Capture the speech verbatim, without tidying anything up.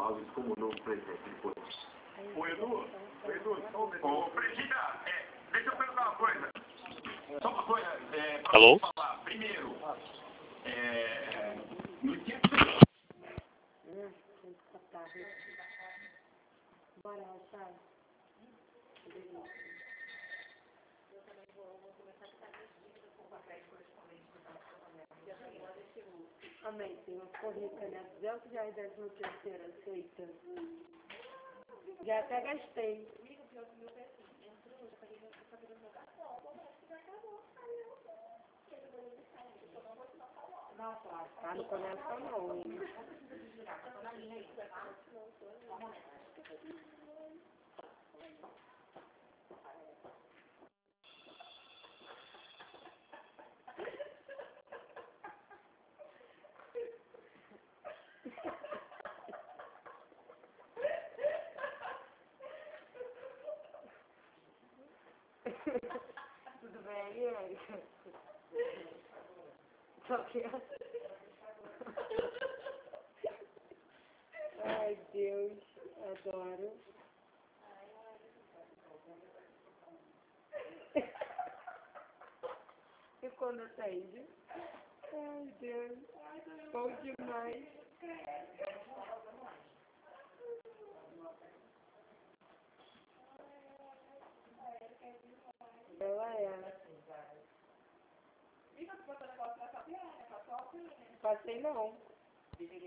Alves como novo presidente depois. O Edu, o Edu, só um Ô, Brigida, é, deixa eu perguntar uma coisa. Só uma coisa, é, pra Alô? falar. Primeiro, é, no dia Bora, Rachar. Amém, Senhor. Corri, caneta. duzentos reais décimo terceiro, aceita. Já até gastei. Ah, não começa não, hein? Tudo bem, Erika? Só que... Ai, Deus, adoro. E quando atende? Ai, Deus, bom demais. Ela é. Passei não.